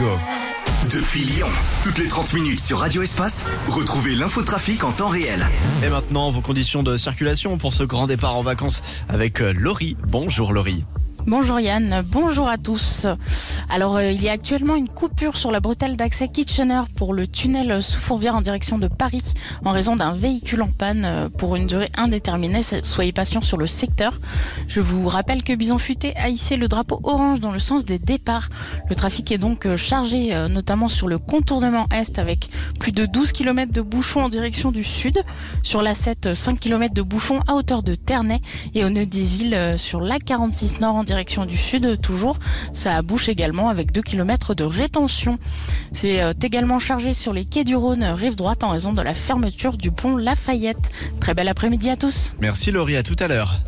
go. Depuis Lyon, toutes les 30 minutes sur Radio Espace, retrouvez l'infotrafic en temps réel. Et maintenant, vos conditions de circulation pour ce grand départ en vacances avec Laurie. Bonjour Laurie. Bonjour Yann, bonjour à tous. Alors il y a actuellement une coupure sur la bretelle d'accès Kitchener pour le tunnel sous Fourvière en direction de Paris en raison d'un véhicule en panne pour une durée indéterminée. Soyez patients sur le secteur. Je vous rappelle que Bison Futé a hissé le drapeau orange dans le sens des départs. Le trafic est donc chargé notamment sur le contournement est avec plus de 12 km de bouchons en direction du sud. Sur la 7, 5 km de bouchons à hauteur de Ternay et au nœud des îles sur la 46 Nord en direction du sud, toujours, ça bouche également avec 2 km de rétention. C'est également chargé sur les quais du Rhône, rive droite, en raison de la fermeture du pont Lafayette. Très bel après-midi à tous. Merci Laurie, à tout à l'heure.